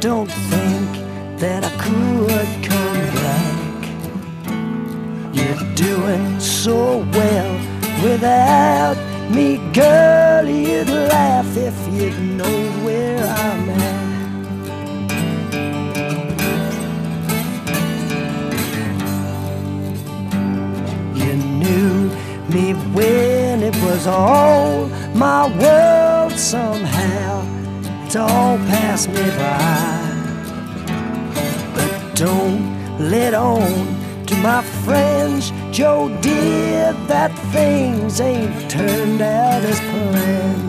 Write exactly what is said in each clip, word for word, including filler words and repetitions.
don't think that I could come back. You're doing so well without me, girl. You'd laugh if you'd know where I'm at. You knew me when it was all my world. Somehow it's all passed me by. But don't let on to my friends, Joe dear, that things ain't turned out as planned.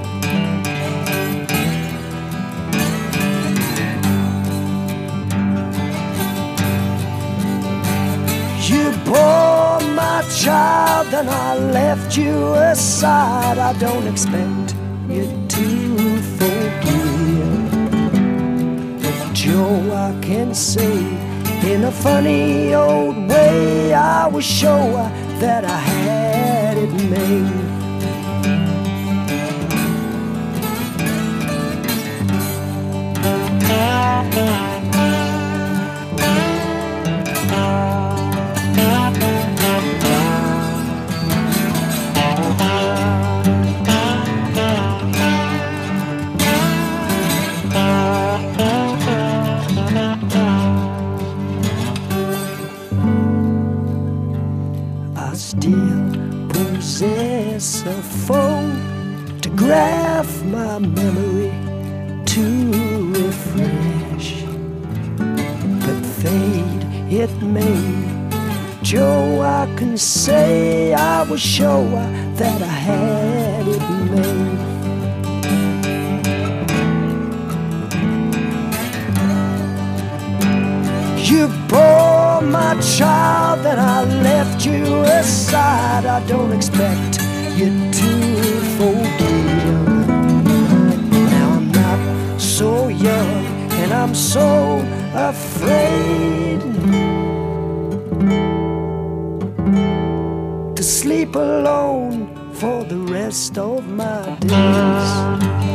You bore my child and I left you aside. I don't expect you to forgive, but Joe, I can say in a funny old way, I was sure that I had it made. Still possess a photograph, my memory to refresh, but fade it may. Joe, I can say I was sure that I had it made. You bore my child and I left you aside. I don't expect you to forgive. Now I'm not so young and I'm so afraid to sleep alone for the rest of my days.